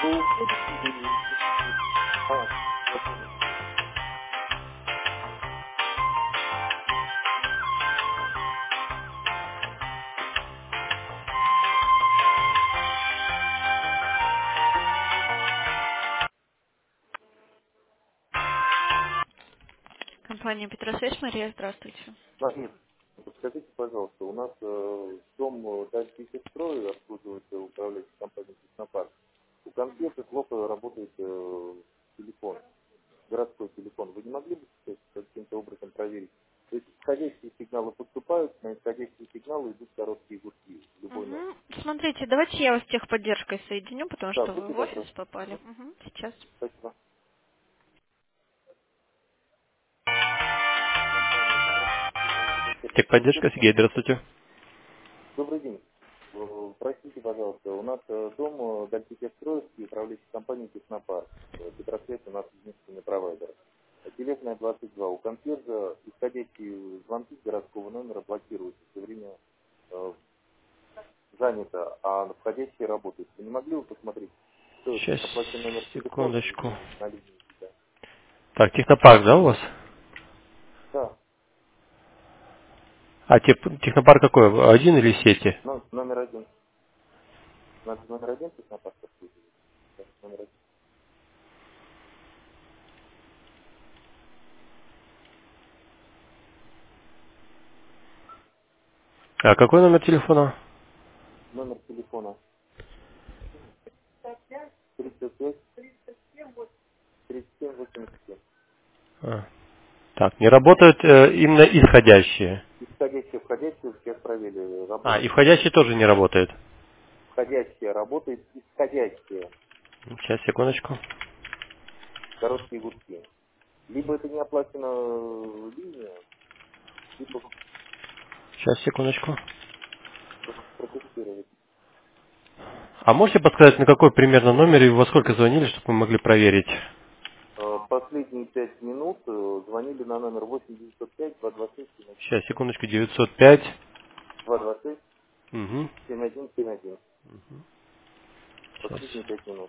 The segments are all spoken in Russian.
Вы уходите или... А, я понял. Компания Петросвязь, Мария, здравствуйте. Нет, скажите, пожалуйста, у нас дом Дальний строй обслуживается управляющей компанией «Технопарк». У конфеты плохо работает телефон, городской телефон. Вы не могли бы каким-то образом проверить? То есть входящие сигналы поступают, на исходящие сигналы идут короткие гудки, любой номер. Угу. Смотрите, давайте я вас с техподдержкой соединю, потому Да, что вы будьте в офис добры. попали. Угу. Сейчас. Спасибо. Компания Техподдержка, Сергей, здравствуйте. Добрый день. Простите, пожалуйста, у нас дом Дальтехстроевский, управляющей компанией «Технопарк». Петросвет у нас единственный провайдер. Телефонная 22. У консьержа исходящие звонки с городского номера блокируются. Все время занято, а входящие работают. Вы не могли бы посмотреть, что это? Сейчас, Оплачен номер телефона секундочку. или на линии? Да. Так, технопарк, да, у вас? Да. А технопарк какой? Один или сети? Номер один. Надо номер один «Технопарк» обслуживать. Да, номер один. А какой номер телефона? Номер телефона 35 37 87. А, так, не работают именно исходящие. Исходящие, входящие, всех проверили, А, и работает. входящие тоже не работают. Входящие работает, исходящие, Сейчас, секундочку. короткие гудки. Либо это не оплачена линия, либо Сейчас, секундочку. протестировать. А можете подсказать, на какой примерно номер и во сколько звонили, чтобы мы могли проверить? Последние 5 минут звонили на номер 8905 226 Сейчас, секундочку, 905. 226 Угу. 7171. Сейчас. Последние 5 минут.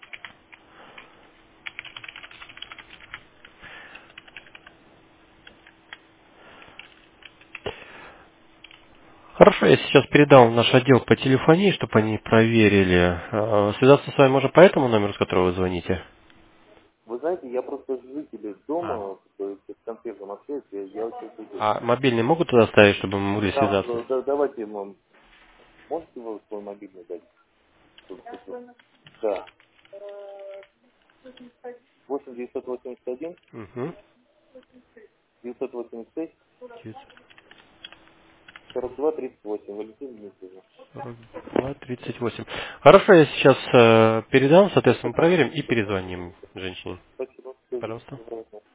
Хорошо, я сейчас передал в наш отдел по телефонии, чтобы они проверили. Связаться с вами можно по этому номеру, с которого вы звоните? Вы знаете, я просто житель А. дома, то есть с консьержем общаюсь, я очень удобно. А мобильный могут туда ставить, чтобы мы могли Да, связаться? давайте, можете вы свой мобильный дать? Да. 8981 Угу. 986 42 38. Валентин Дмитриевна. 942-38. Хорошо, я сейчас передам, соответственно, мы Спасибо. проверим и перезвоним женщине. Спасибо. Все, Пожалуйста. доброго дня.